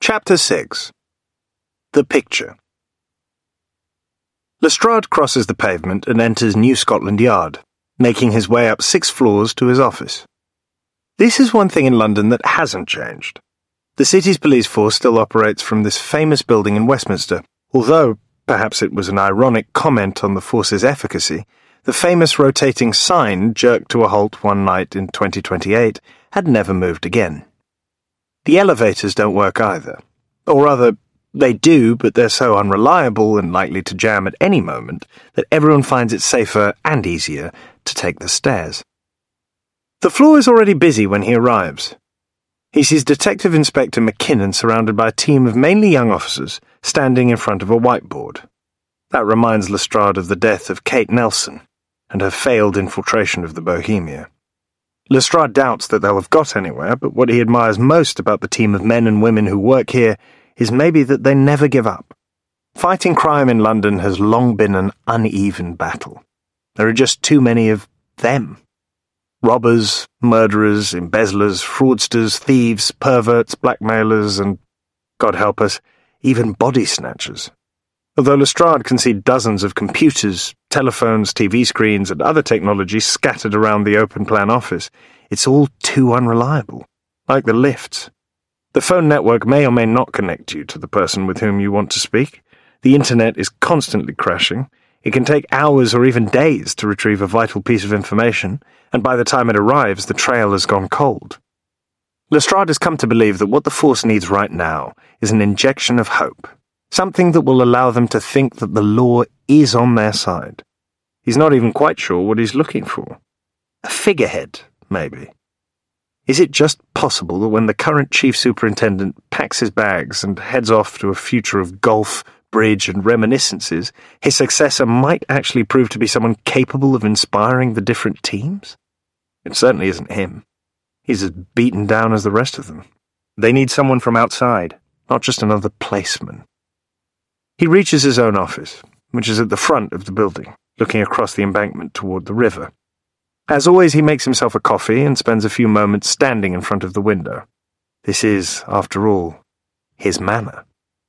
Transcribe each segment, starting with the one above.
Chapter 6. The Picture. Lestrade crosses the pavement and enters New Scotland Yard, making his way up 6 floors to his office. This is one thing in London that hasn't changed. The city's police force still operates from this famous building in Westminster, although, perhaps it was an ironic comment on the force's efficacy, the famous rotating sign jerked to a halt one night in 2028 had never moved again. The elevators don't work either. Or rather, they do, but they're so unreliable and likely to jam at any moment that everyone finds it safer and easier to take the stairs. The floor is already busy when he arrives. He sees Detective Inspector McKinnon surrounded by a team of mainly young officers standing in front of a whiteboard. That reminds Lestrade of the death of Kate Nelson and her failed infiltration of the Bohemia. Lestrade doubts that they'll have got anywhere, but what he admires most about the team of men and women who work here is maybe that they never give up. Fighting crime in London has long been an uneven battle. There are just too many of them. Robbers, murderers, embezzlers, fraudsters, thieves, perverts, blackmailers, and, God help us, even body snatchers. Although Lestrade can see dozens of computers, telephones, TV screens, and other technology scattered around the open-plan office, it's all too unreliable, like the lifts. The phone network may or may not connect you to the person with whom you want to speak. The internet is constantly crashing. It can take hours or even days to retrieve a vital piece of information, and by the time it arrives, the trail has gone cold. Lestrade has come to believe that what the force needs right now is an injection of hope. Something that will allow them to think that the law is on their side. He's not even quite sure what he's looking for. A figurehead, maybe. Is it just possible that when the current chief superintendent packs his bags and heads off to a future of golf, bridge, and reminiscences, his successor might actually prove to be someone capable of inspiring the different teams? It certainly isn't him. He's as beaten down as the rest of them. They need someone from outside, not just another placeman. He reaches his own office, which is at the front of the building, looking across the embankment toward the river. As always, he makes himself a coffee and spends a few moments standing in front of the window. This is, after all, his manor.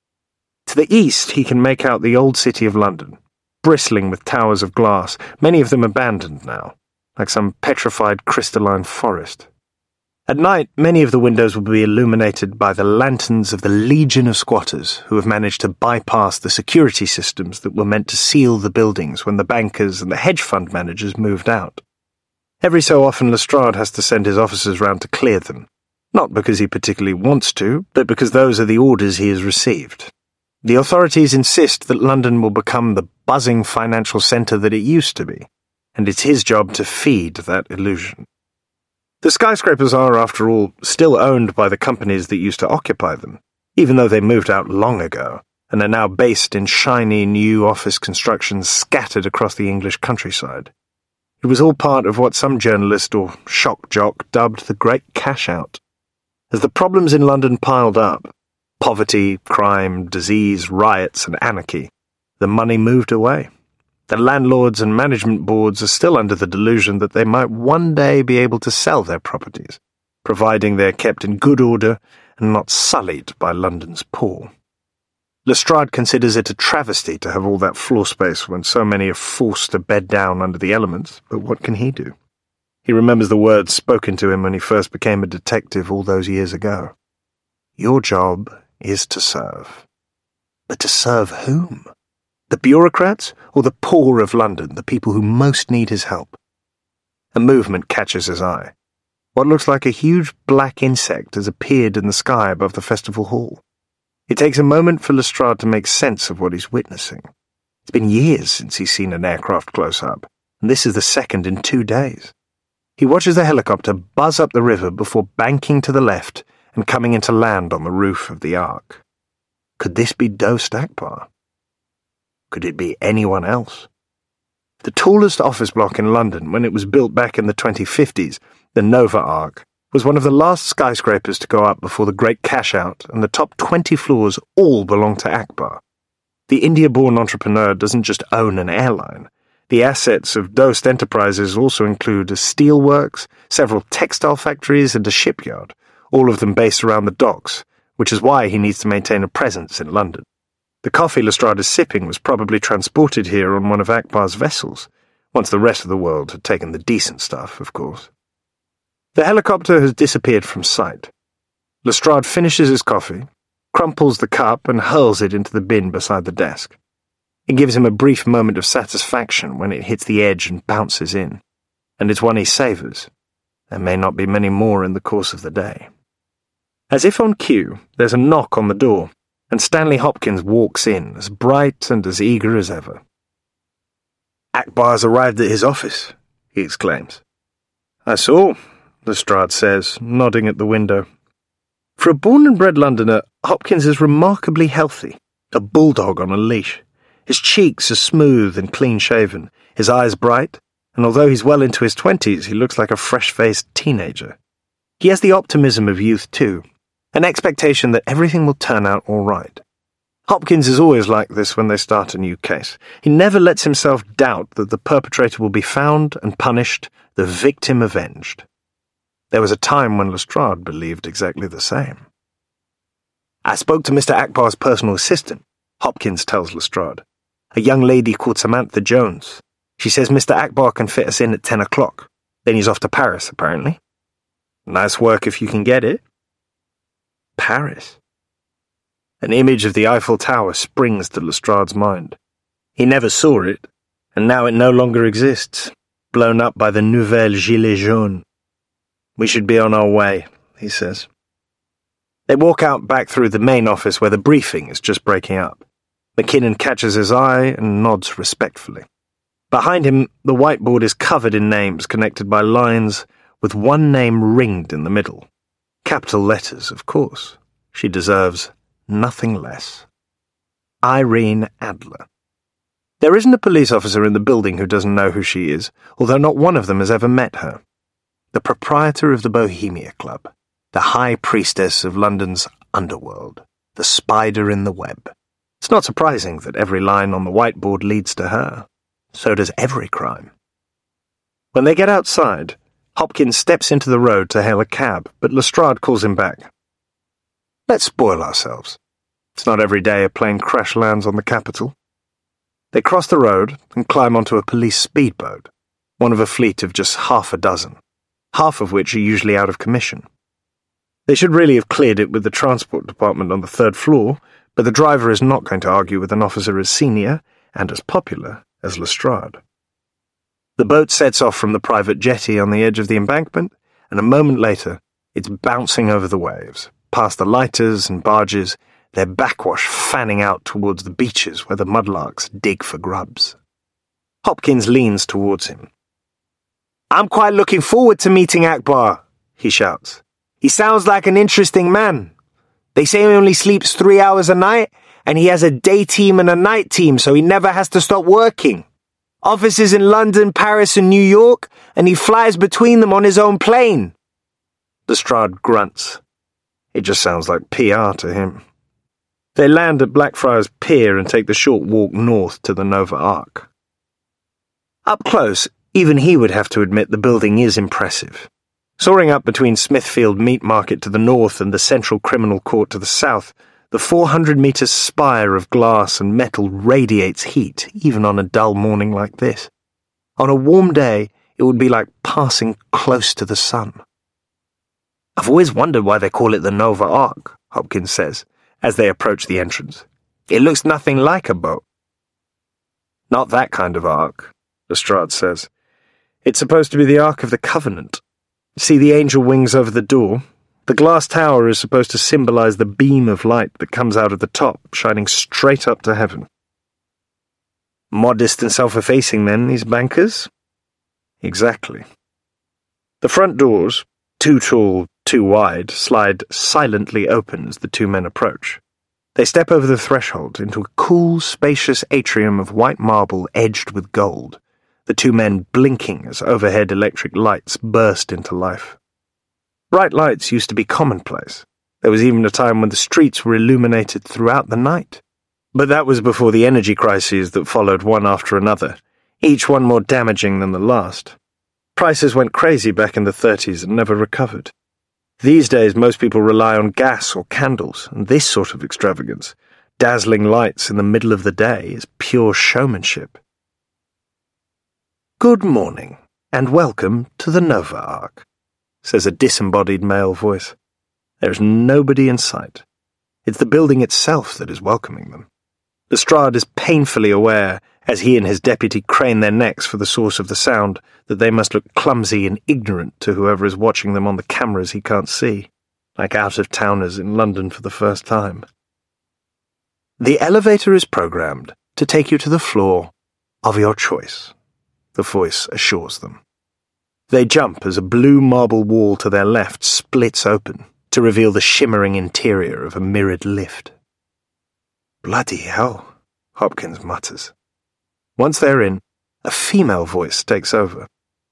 To the east, he can make out the old city of London, bristling with towers of glass, many of them abandoned now, like some petrified crystalline forest. At night, many of the windows will be illuminated by the lanterns of the legion of squatters who have managed to bypass the security systems that were meant to seal the buildings when the bankers and the hedge fund managers moved out. Every so often, Lestrade has to send his officers round to clear them, not because he particularly wants to, but because those are the orders he has received. The authorities insist that London will become the buzzing financial centre that it used to be, and it's his job to feed that illusion. The skyscrapers are, after all, still owned by the companies that used to occupy them, even though they moved out long ago, and are now based in shiny new office constructions scattered across the English countryside. It was all part of what some journalist or shock jock dubbed the Great Cash-Out. As the problems in London piled up, poverty, crime, disease, riots, and anarchy, the money moved away. The landlords and management boards are still under the delusion that they might one day be able to sell their properties, providing they are kept in good order and not sullied by London's poor. Lestrade considers it a travesty to have all that floor space when so many are forced to bed down under the elements, but what can he do? He remembers the words spoken to him when he first became a detective all those years ago. Your job is to serve. But to serve whom? The bureaucrats or the poor of London, the people who most need his help? A movement catches his eye. What looks like a huge black insect has appeared in the sky above the festival hall. It takes a moment for Lestrade to make sense of what he's witnessing. It's been years since he's seen an aircraft close up, and this is the second in 2 days. He watches the helicopter buzz up the river before banking to the left and coming into land on the roof of the Ark. Could this be Dost Akbar? Could it be anyone else? The tallest office block in London when it was built back in the 2050s, the Nova Ark, was one of the last skyscrapers to go up before the Great Cash-Out, and the top 20 floors all belong to Akbar. The India-born entrepreneur doesn't just own an airline. The assets of Dost Enterprises also include a steelworks, several textile factories, and a shipyard, all of them based around the docks, which is why he needs to maintain a presence in London. The coffee Lestrade is sipping was probably transported here on one of Akbar's vessels, once the rest of the world had taken the decent stuff, of course. The helicopter has disappeared from sight. Lestrade finishes his coffee, crumples the cup and hurls it into the bin beside the desk. It gives him a brief moment of satisfaction when it hits the edge and bounces in, and it's one he savours. There may not be many more in the course of the day. As if on cue, there's a knock on the door, and Stanley Hopkins walks in, as bright and as eager as ever. "Akbar's arrived at his office," he exclaims. "I saw," Lestrade says, nodding at the window. For a born and bred Londoner, Hopkins is remarkably healthy, a bulldog on a leash. His cheeks are smooth and clean-shaven, his eyes bright, and although he's well into his 20s, he looks like a fresh-faced teenager. He has the optimism of youth too, an expectation that everything will turn out all right. Hopkins is always like this when they start a new case. He never lets himself doubt that the perpetrator will be found and punished, the victim avenged. There was a time when Lestrade believed exactly the same. "I spoke to Mr. Akbar's personal assistant," Hopkins tells Lestrade. "A young lady called Samantha Jones. She says Mr. Akbar can fit us in at 10 o'clock. Then he's off to Paris, apparently. Nice work if you can get it." Paris. An image of the Eiffel Tower springs to Lestrade's mind. He never saw it, and now it no longer exists, blown up by the Nouvelle Gilets Jaunes. "We should be on our way," he says. They walk out back through the main office where the briefing is just breaking up. McKinnon catches his eye and nods respectfully. Behind him, the whiteboard is covered in names connected by lines, with one name ringed in the middle. Capital letters, of course. She deserves nothing less. Irene Adler. There isn't a police officer in the building who doesn't know who she is, although not one of them has ever met her. The proprietor of the Bohemia Club, the high priestess of London's underworld, the spider in the web. It's not surprising that every line on the whiteboard leads to her. So does every crime. When they get outside, Hopkins steps into the road to hail a cab, but Lestrade calls him back. "Let's spoil ourselves. It's not every day a plane crash lands on the capital." They cross the road and climb onto a police speedboat, one of a fleet of just half a dozen, half of which are usually out of commission. They should really have cleared it with the transport department on the 3rd floor, but the driver is not going to argue with an officer as senior and as popular as Lestrade. The boat sets off from the private jetty on the edge of the embankment, and a moment later, it's bouncing over the waves, past the lighters and barges, their backwash fanning out towards the beaches where the mudlarks dig for grubs. Hopkins leans towards him. "I'm quite looking forward to meeting Akbar," he shouts. "He sounds like an interesting man. They say he only sleeps 3 hours a night, and he has a day team and a night team, so he never has to stop working. Offices in London, Paris, and New York, and he flies between them on his own plane." Lestrade grunts. It just sounds like PR to him. They land at Blackfriars Pier and take the short walk north to the Nova Ark. Up close, even he would have to admit the building is impressive. Soaring up between Smithfield Meat Market to the north and the Central Criminal Court to the south, the 400-metre spire of glass and metal radiates heat, even on a dull morning like this. On a warm day, it would be like passing close to the sun. "I've always wondered why they call it the Nova Ark," Hopkins says, as they approach the entrance. "It looks nothing like a boat." "Not that kind of ark," Lestrade says. "It's supposed to be the Ark of the Covenant. See the angel wings over the door? The glass tower is supposed to symbolize the beam of light that comes out of the top, shining straight up to heaven." Modest and self-effacing then, these bankers? Exactly. The front doors, too tall, too wide, slide silently open as the two men approach. They step over the threshold into a cool, spacious atrium of white marble edged with gold, the two men blinking as overhead electric lights burst into life. Bright lights used to be commonplace. There was even a time when the streets were illuminated throughout the night. But that was before the energy crises that followed one after another, each one more damaging than the last. Prices went crazy back in the 30s and never recovered. These days most people rely on gas or candles, and this sort of extravagance, dazzling lights in the middle of the day, is pure showmanship. "Good morning, and welcome to the Nova Ark," says a disembodied male voice. There is nobody in sight. It's the building itself that is welcoming them. Lestrade is painfully aware, as he and his deputy crane their necks for the source of the sound, that they must look clumsy and ignorant to whoever is watching them on the cameras he can't see, like out-of-towners in London for the first time. "The elevator is programmed to take you to the floor of your choice," the voice assures them. They jump as a blue marble wall to their left splits open to reveal the shimmering interior of a mirrored lift. "Bloody hell," Hopkins mutters. Once they're in, a female voice takes over.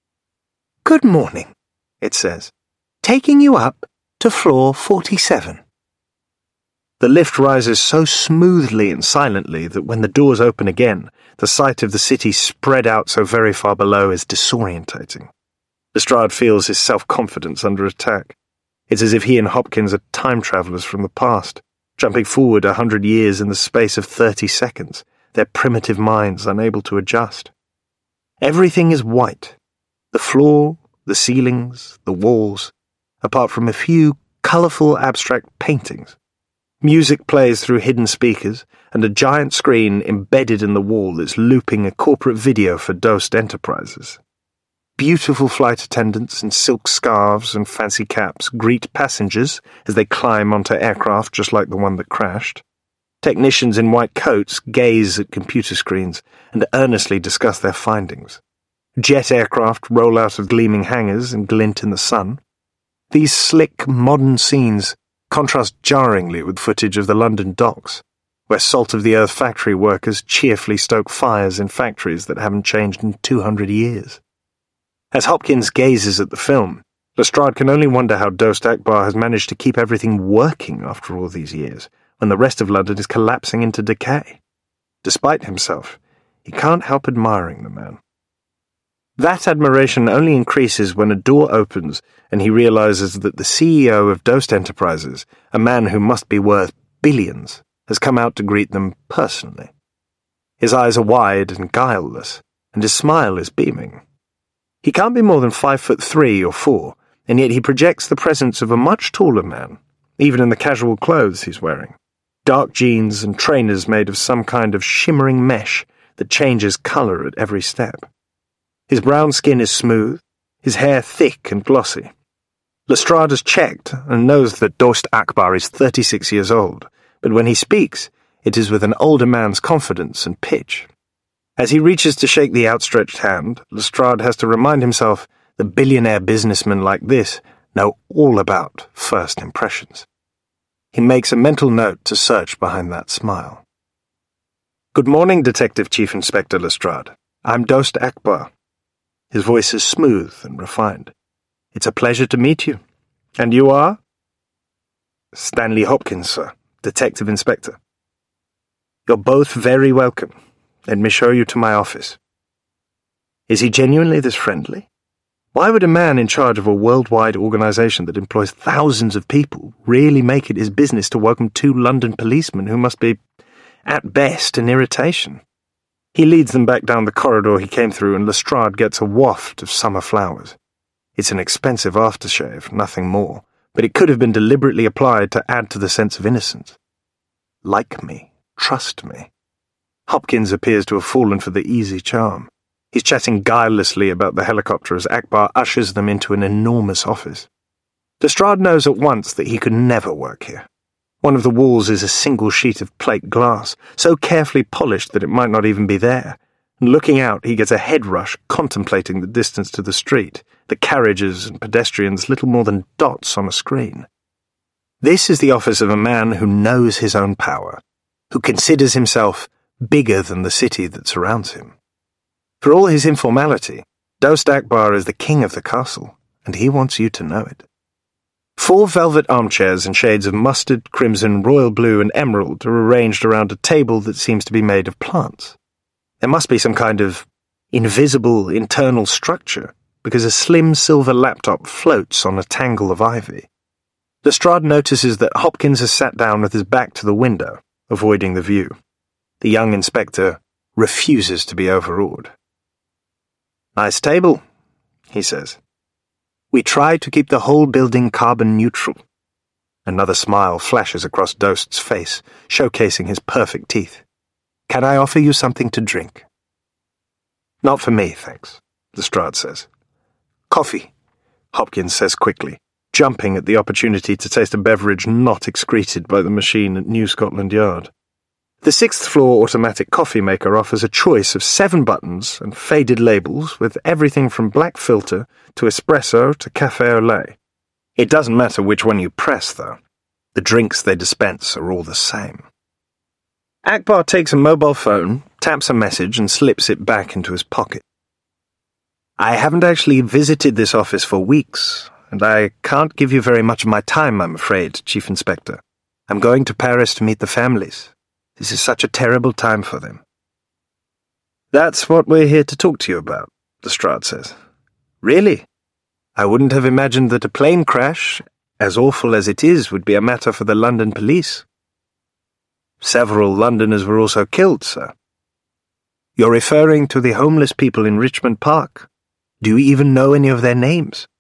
"Good morning," it says, "taking you up to floor 47. The lift rises so smoothly and silently that when the doors open again, the sight of the city spread out so very far below is disorientating. Lestrade feels his self-confidence under attack. It's as if he and Hopkins are time travellers from the past, jumping forward 100 years in the space of 30 seconds, their primitive minds unable to adjust. Everything is white. The floor, the ceilings, the walls, apart from a few colourful abstract paintings. Music plays through hidden speakers, and a giant screen embedded in the wall is looping a corporate video for Dost Enterprises. Beautiful flight attendants in silk scarves and fancy caps greet passengers as they climb onto aircraft just like the one that crashed. Technicians in white coats gaze at computer screens and earnestly discuss their findings. Jet aircraft roll out of gleaming hangars and glint in the sun. These slick, modern scenes contrast jarringly with footage of the London docks, where salt-of-the-earth factory workers cheerfully stoke fires in factories that haven't changed in 200 years. As Hopkins gazes at the film, Lestrade can only wonder how Dost Akbar has managed to keep everything working after all these years, when the rest of London is collapsing into decay. Despite himself, he can't help admiring the man. That admiration only increases when a door opens and he realizes that the CEO of Dost Enterprises, a man who must be worth billions, has come out to greet them personally. His eyes are wide and guileless, and his smile is beaming. He can't be more than 5'3" or 4, and yet he projects the presence of a much taller man, even in the casual clothes he's wearing. Dark jeans and trainers made of some kind of shimmering mesh that changes colour at every step. His brown skin is smooth, his hair thick and glossy. Lestrade has checked and knows that Dost Akbar is 36 years old, but when he speaks, it is with an older man's confidence and pitch. As he reaches to shake the outstretched hand, Lestrade has to remind himself that billionaire businessmen like this know all about first impressions. He makes a mental note to search behind that smile. "Good morning, Detective Chief Inspector Lestrade. I'm Dost Akbar." His voice is smooth and refined. "It's a pleasure to meet you. And you are?" "Stanley Hopkins, sir, Detective Inspector." "You're both very welcome. Let me show you to my office." Is he genuinely this friendly? Why would a man in charge of a worldwide organization that employs thousands of people really make it his business to welcome 2 London policemen who must be, at best, an irritation? He leads them back down the corridor he came through, and Lestrade gets a waft of summer flowers. It's an expensive aftershave, nothing more, but it could have been deliberately applied to add to the sense of innocence. Like me, trust me. Hopkins appears to have fallen for the easy charm. He's chatting guilelessly about the helicopter as Akbar ushers them into an enormous office. Lestrade knows at once that he could never work here. One of the walls is a single sheet of plate glass, so carefully polished that it might not even be there. And looking out, he gets a head rush contemplating the distance to the street, the carriages and pedestrians little more than dots on a screen. This is the office of a man who knows his own power, who considers himself bigger than the city that surrounds him. For all his informality, Dost Akbar is the king of the castle, and he wants you to know it. 4 velvet armchairs in shades of mustard, crimson, royal blue, and emerald are arranged around a table that seems to be made of plants. There must be some kind of invisible internal structure, because a slim silver laptop floats on a tangle of ivy. Lestrade notices that Hopkins has sat down with his back to the window, avoiding the view. The young inspector refuses to be overawed. "Nice table," he says. "We try to keep the whole building carbon neutral." Another smile flashes across Dost's face, showcasing his perfect teeth. "Can I offer you something to drink?" "Not for me, thanks," Lestrade says. "Coffee," Hopkins says quickly, jumping at the opportunity to taste a beverage not excreted by the machine at New Scotland Yard. The sixth-floor automatic coffee maker offers a choice of 7 buttons and faded labels with everything from black filter to espresso to café au lait. It doesn't matter which one you press, though. The drinks they dispense are all the same. Akbar takes a mobile phone, taps a message and slips it back into his pocket. "I haven't actually visited this office for weeks, and I can't give you very much of my time, I'm afraid, Chief Inspector. I'm going to Paris to meet the families. This is such a terrible time for them." "That's what we're here to talk to you about," Lestrade says. "Really? I wouldn't have imagined that a plane crash, as awful as it is, would be a matter for the London police." "Several Londoners were also killed, sir." "You're referring to the homeless people in Richmond Park. Do you even know any of their names?"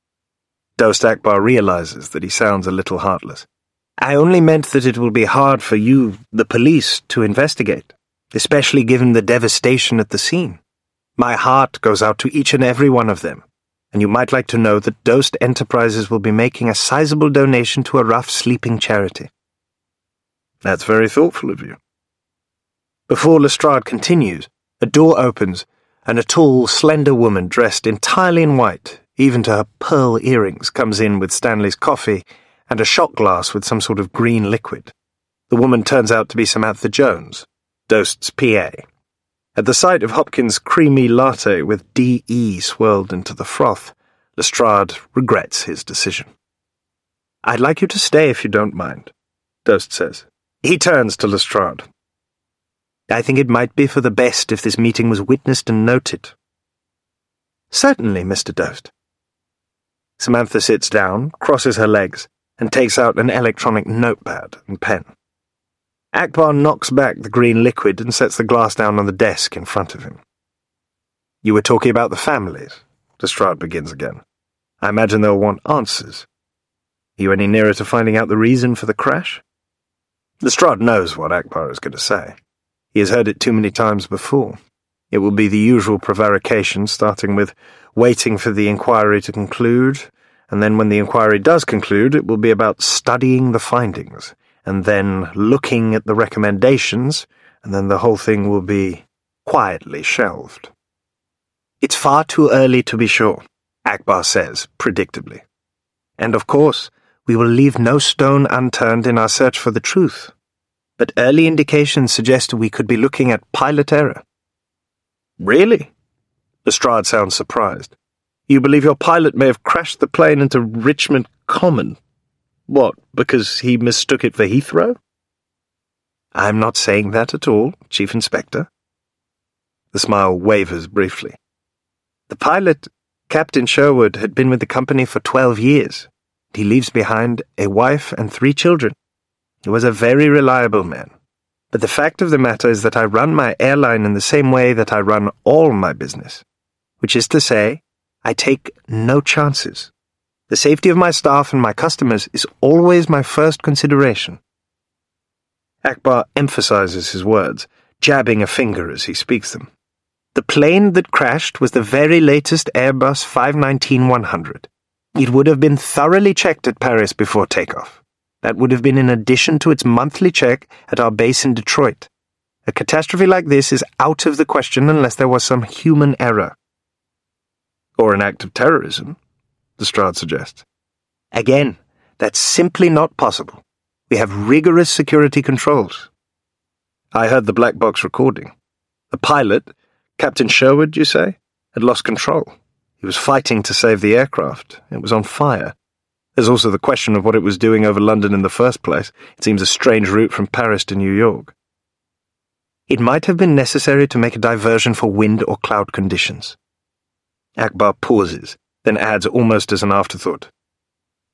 Dost Akbar realizes that he sounds a little heartless. "I only meant that it will be hard for you, the police, to investigate, especially given the devastation at the scene. My heart goes out to each and every one of them, and you might like to know that Dost Enterprises will be making a sizable donation to a rough sleeping charity." "That's very thoughtful of you." Before Lestrade continues, a door opens, and a tall, slender woman dressed entirely in white, even to her pearl earrings, comes in with Stanley's coffee and a shot glass with some sort of green liquid. The woman turns out to be Samantha Jones, Dost's PA. At the sight of Hopkins' creamy latte with DE swirled into the froth, Lestrade regrets his decision. "I'd like you to stay if you don't mind," Dost says. He turns to Lestrade. "I think it might be for the best if this meeting was witnessed and noted." "Certainly, Mr. Dost." Samantha sits down, crosses her legs, and takes out an electronic notepad and pen. Akbar knocks back the green liquid and sets the glass down on the desk in front of him. "You were talking about the families," Lestrade begins again. "I imagine they'll want answers. Are you any nearer to finding out the reason for the crash?" Lestrade knows what Akbar is going to say. He has heard it too many times before. It will be the usual prevarication, starting with waiting for the inquiry to conclude, and then when the inquiry does conclude, it will be about studying the findings, and then looking at the recommendations, and then the whole thing will be quietly shelved. "It's far too early to be sure," Akbar says, predictably. "And of course, we will leave no stone unturned in our search for the truth. But early indications suggest we could be looking at pilot error." "Really?" Lestrade sounds surprised. "You believe your pilot may have crashed the plane into Richmond Common? What, because he mistook it for Heathrow?" "I'm not saying that at all, Chief Inspector." The smile wavers briefly. "The pilot, Captain Sherwood, had been with the company for 12 years. He leaves behind a wife and 3 children. He was a very reliable man. But the fact of the matter is that I run my airline in the same way that I run all my business, which is to say, I take no chances. The safety of my staff and my customers is always my first consideration." Akbar emphasizes his words, jabbing a finger as he speaks them. "The plane that crashed was the very latest Airbus 519-100. It would have been thoroughly checked at Paris before takeoff. That would have been in addition to its monthly check at our base in Detroit. A catastrophe like this is out of the question unless there was some human error." "Or an act of terrorism," Lestrade suggests. "Again, that's simply not possible. We have rigorous security controls." "I heard the black box recording. The pilot, Captain Sherwood, you say, had lost control. He was fighting to save the aircraft. It was on fire. There's also the question of what it was doing over London in the first place. It seems a strange route from Paris to New York." "It might have been necessary to make a diversion for wind or cloud conditions." Akbar pauses, then adds almost as an afterthought.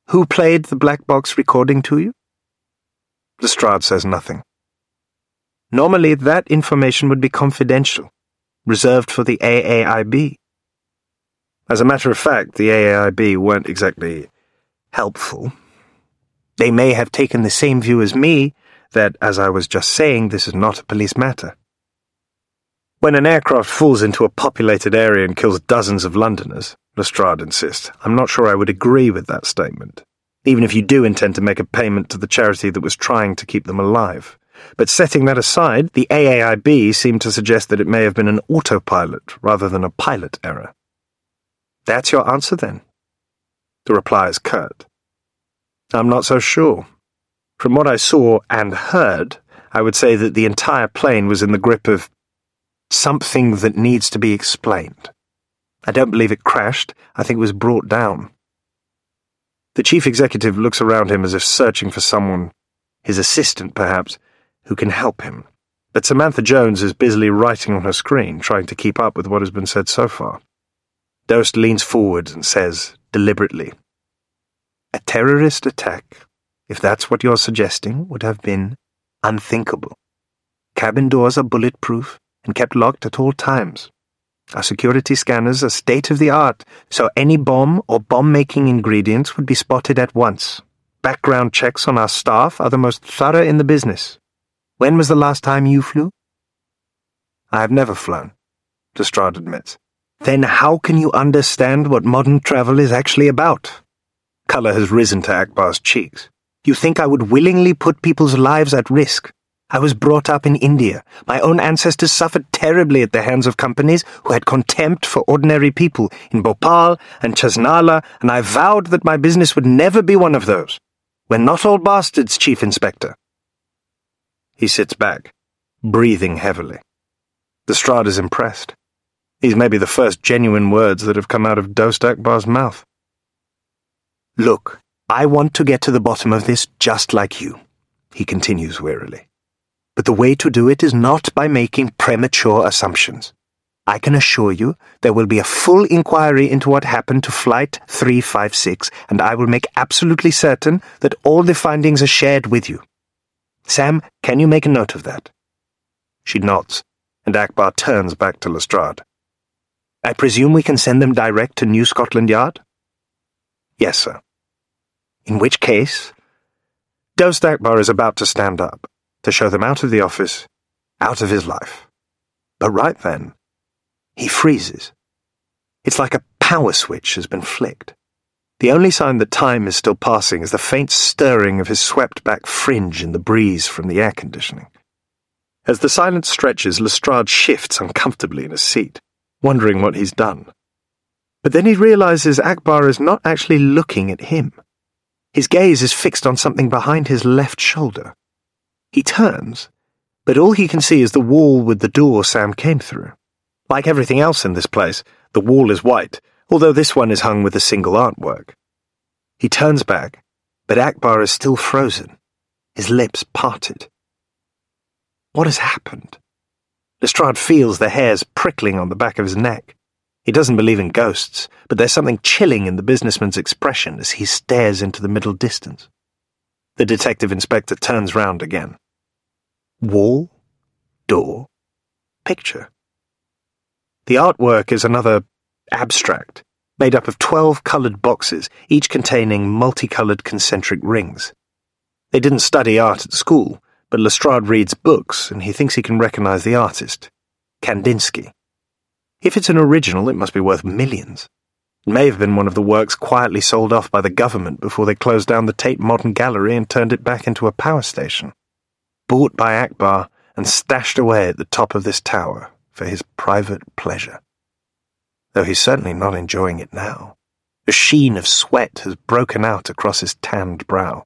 Who played the black box recording to you? Lestrade says nothing. Normally, that information would be confidential, reserved for the AAIB. As a matter of fact, the AAIB weren't exactly helpful. They may have taken the same view as me, that, as I was just saying, this is not a police matter. When an aircraft falls into a populated area and kills dozens of Londoners, Lestrade insists, I'm not sure I would agree with that statement, even if you do intend to make a payment to the charity that was trying to keep them alive. But setting that aside, the AAIB seemed to suggest that it may have been an autopilot rather than a pilot error. That's your answer, then? The reply is curt. I'm not so sure. From what I saw and heard, I would say that the entire plane was in the grip of something that needs to be explained. I don't believe it crashed. I think it was brought down. The chief executive looks around him as if searching for someone, his assistant perhaps, who can help him. But Samantha Jones is busily writing on her screen, trying to keep up with what has been said so far. Dost leans forward and says, deliberately, a terrorist attack, if that's what you're suggesting, would have been unthinkable. Cabin doors are bulletproof and kept locked at all times. Our security scanners are state-of-the-art, so any bomb or bomb-making ingredients would be spotted at once. Background checks on our staff are the most thorough in the business. When was the last time you flew? I have never flown, Lestrade admits. Then how can you understand what modern travel is actually about? Colour has risen to Akbar's cheeks. You think I would willingly put people's lives at risk? I was brought up in India. My own ancestors suffered terribly at the hands of companies who had contempt for ordinary people in Bhopal and Chasnala, and I vowed that my business would never be one of those. We're not all bastards, Chief Inspector. He sits back, breathing heavily. Lestrade is impressed. These may be the first genuine words that have come out of Dost Akbar's mouth. Look, I want to get to the bottom of this just like you, he continues wearily. But the way to do it is not by making premature assumptions. I can assure you there will be a full inquiry into what happened to Flight 356, and I will make absolutely certain that all the findings are shared with you. Sam, can you make a note of that? She nods, and Akbar turns back to Lestrade. I presume we can send them direct to New Scotland Yard? Yes, sir. In which case, Dost Akbar is about to stand up, to show them out of the office, out of his life. But right then, he freezes. It's like a power switch has been flicked. The only sign that time is still passing is the faint stirring of his swept-back fringe in the breeze from the air conditioning. As the silence stretches, Lestrade shifts uncomfortably in his seat, wondering what he's done. But then he realizes Akbar is not actually looking at him. His gaze is fixed on something behind his left shoulder. He turns, but all he can see is the wall with the door Sam came through. Like everything else in this place, the wall is white, although this one is hung with a single artwork. He turns back, but Akbar is still frozen, his lips parted. What has happened? Lestrade feels the hairs prickling on the back of his neck. He doesn't believe in ghosts, but there's something chilling in the businessman's expression as he stares into the middle distance. The detective inspector turns round again. Wall, door, picture. The artwork is another abstract, made up of 12 coloured boxes, each containing multicoloured concentric rings. They didn't study art at school, but Lestrade reads books, and he thinks he can recognise the artist, Kandinsky. If it's an original, it must be worth millions. It may have been one of the works quietly sold off by the government before they closed down the Tate Modern Gallery and turned it back into a power station. Bought by Akbar and stashed away at the top of this tower for his private pleasure. Though he's certainly not enjoying it now. A sheen of sweat has broken out across his tanned brow.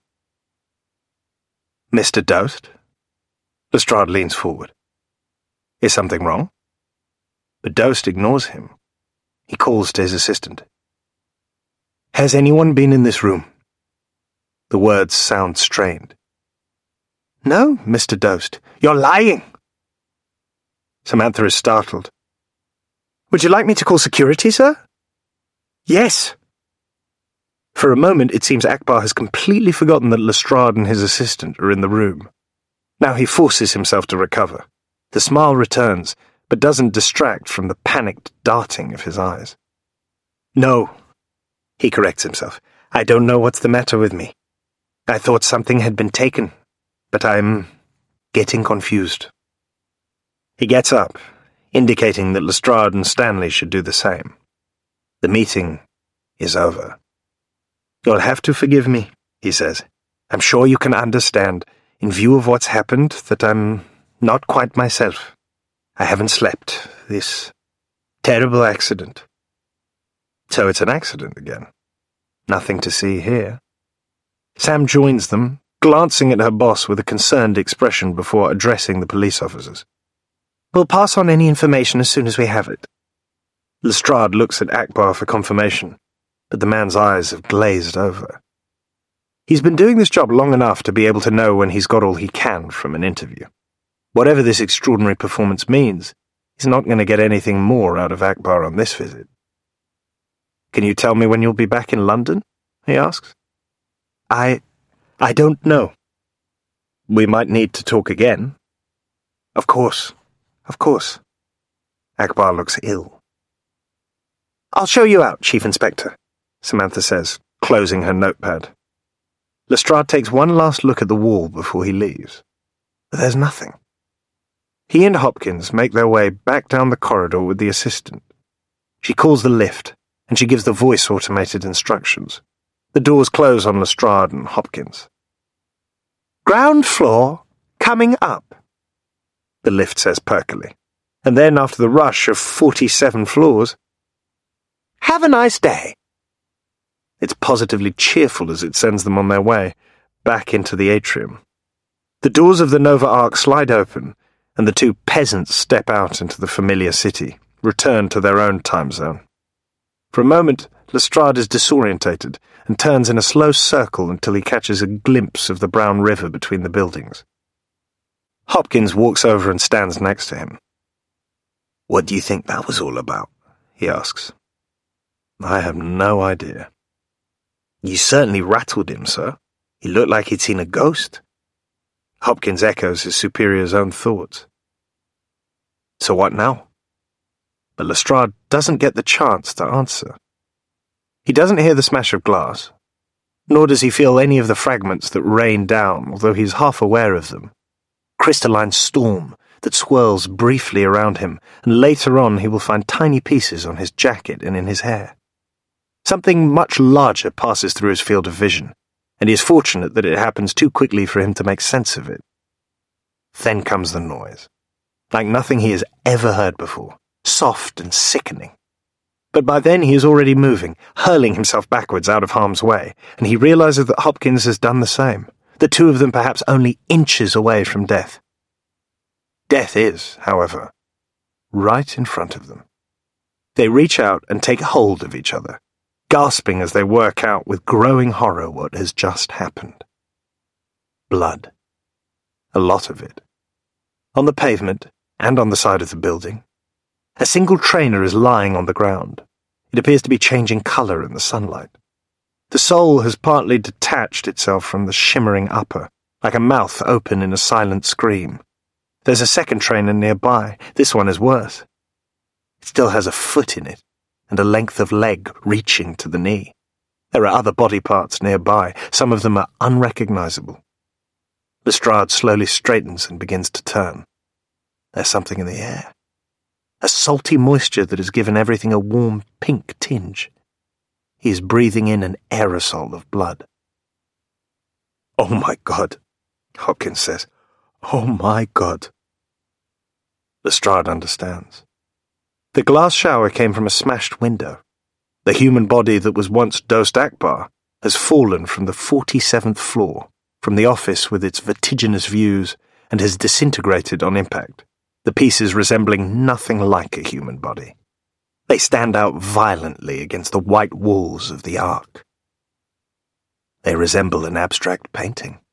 Mr. Dost? Lestrade leans forward. Is something wrong? But Dost ignores him. He calls to his assistant. Has anyone been in this room? The words sound strained. No, Mr. Dost. You're lying! Samantha is startled. Would you like me to call security, sir? Yes. For a moment, it seems Akbar has completely forgotten that Lestrade and his assistant are in the room. Now he forces himself to recover. The smile returns, but doesn't distract from the panicked darting of his eyes. "No," he corrects himself. "I don't know what's the matter with me. I thought something had been taken, but I'm getting confused." He gets up, indicating that Lestrade and Stanley should do the same. The meeting is over. "You'll have to forgive me," he says. "I'm sure you can understand, in view of what's happened, that I'm not quite myself. I haven't slept. This terrible accident." So it's an accident again. Nothing to see here. Sam joins them, glancing at her boss with a concerned expression before addressing the police officers. "We'll pass on any information as soon as we have it." Lestrade looks at Akbar for confirmation, but the man's eyes have glazed over. He's been doing this job long enough to be able to know when he's got all he can from an interview. Whatever this extraordinary performance means, he's not going to get anything more out of Akbar on this visit. "Can you tell me when you'll be back in London?" he asks. I don't know." "We might need to talk again." Of course. Akbar looks ill. "I'll show you out, Chief Inspector," Samantha says, closing her notepad. Lestrade takes one last look at the wall before he leaves. But there's nothing. He and Hopkins make their way back down the corridor with the assistant. She calls the lift, and she gives the voice-automated instructions. The doors close on Lestrade and Hopkins. "Ground floor, coming up," the lift says perkily. And then, after the rush of 47 floors, "Have a nice day." It's positively cheerful as it sends them on their way, back into the atrium. The doors of the Nova Ark slide open, and the two peasants step out into the familiar city, return to their own time zone. For a moment, Lestrade is disorientated and turns in a slow circle until he catches a glimpse of the brown river between the buildings. Hopkins walks over and stands next to him. "What do you think that was all about?" he asks. "I have no idea." "You certainly rattled him, sir. He looked like he'd seen a ghost." Hopkins echoes his superior's own thoughts. "So what now?" But Lestrade doesn't get the chance to answer. He doesn't hear the smash of glass, nor does he feel any of the fragments that rain down, although he's half aware of them. Crystalline storm that swirls briefly around him, and later on he will find tiny pieces on his jacket and in his hair. Something much larger passes through his field of vision, and he is fortunate that it happens too quickly for him to make sense of it. Then comes the noise, like nothing he has ever heard before, soft and sickening. But by then he is already moving, hurling himself backwards out of harm's way, and he realizes that Hopkins has done the same, the two of them perhaps only inches away from death. Death is, however, right in front of them. They reach out and take hold of each other, gasping as they work out with growing horror what has just happened. Blood. A lot of it. On the pavement, and on the side of the building, a single trainer is lying on the ground. It appears to be changing colour in the sunlight. The soul has partly detached itself from the shimmering upper, like a mouth open in a silent scream. There's a second trainer nearby. This one is worse. It still has a foot in it, and a length of leg reaching to the knee. There are other body parts nearby. Some of them are unrecognizable. Lestrade slowly straightens and begins to turn. There's something in the air. A salty moisture that has given everything a warm pink tinge. He is breathing in an aerosol of blood. "Oh my God," Hopkins says. "Oh my God." Lestrade understands. The glass shower came from a smashed window. The human body that was once Dost Akbar has fallen from the 47th floor, from the office with its vertiginous views, and has disintegrated on impact, the pieces resembling nothing like a human body. They stand out violently against the white walls of the Ark. They resemble an abstract painting.